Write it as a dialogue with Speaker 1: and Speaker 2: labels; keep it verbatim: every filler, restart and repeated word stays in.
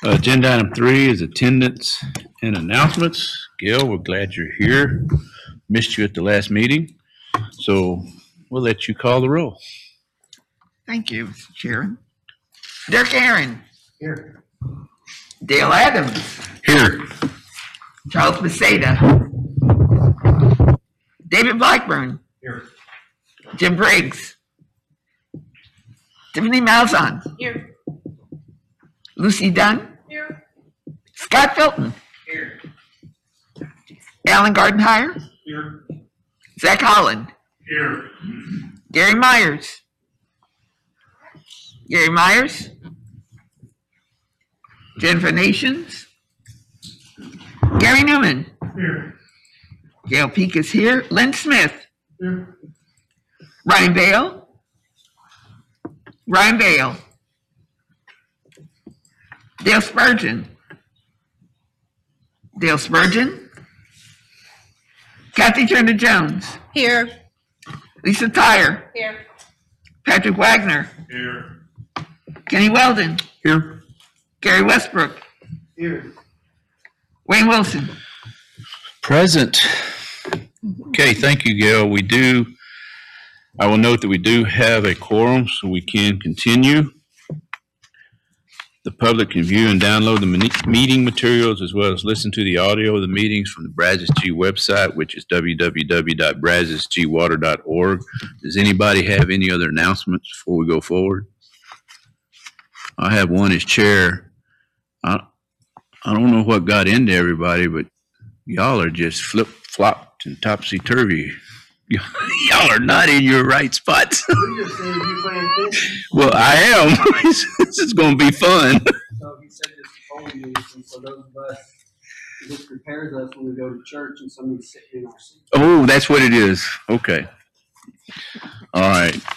Speaker 1: Agenda item three is attendance and announcements. Gail, we're glad you're here. Missed you at the last meeting, so we'll let you call the roll.
Speaker 2: Thank you, Mister Chairman. Dirk Aaron.
Speaker 3: Here.
Speaker 2: Dale Adams.
Speaker 1: Here.
Speaker 2: Charles Beseda. David Blackburn.
Speaker 3: Here.
Speaker 2: Jim Briggs. Tiffany Malzahn.
Speaker 4: Here.
Speaker 2: Lucy Dunn.
Speaker 4: Here.
Speaker 2: Scott Filton.
Speaker 4: Here.
Speaker 2: Alan Gardenhire.
Speaker 3: Here.
Speaker 2: Zach Holland.
Speaker 3: Here.
Speaker 2: Gary Myers. Gary Myers. Jennifer Nations. Gary Newman.
Speaker 3: Here.
Speaker 2: Gail Peak is here. Lynn Smith.
Speaker 3: Here.
Speaker 2: Ryan Bale. Ryan Bale. Dale Spurgeon. Dale Spurgeon. Kathy Turner Jones.
Speaker 4: Here.
Speaker 2: Lisa Tyre.
Speaker 4: Here.
Speaker 2: Patrick Wagner.
Speaker 3: Here.
Speaker 2: Kenny Weldon.
Speaker 1: Here.
Speaker 2: Gary Westbrook.
Speaker 3: Here.
Speaker 2: Wayne Wilson.
Speaker 1: Present. Okay, thank you, Gail. We do, I will note that we do have a quorum, so we can continue. The public can view and download the meeting materials as well as listen to the audio of the meetings from the Brazos G website, which is w w w dot brazos g water dot org. Does anybody have any other announcements before we go forward? I have one as chair. I, I don't know what got into everybody, but y'all are just flip-flopped and topsy-turvy. Y'all are not in your right spots. Well, I am. This is going to be fun.
Speaker 5: So he said this phone use, and so those of us, this prepares us when we go to church and somebody's sitting in our seat.
Speaker 1: Oh, that's what it is. Okay. All right.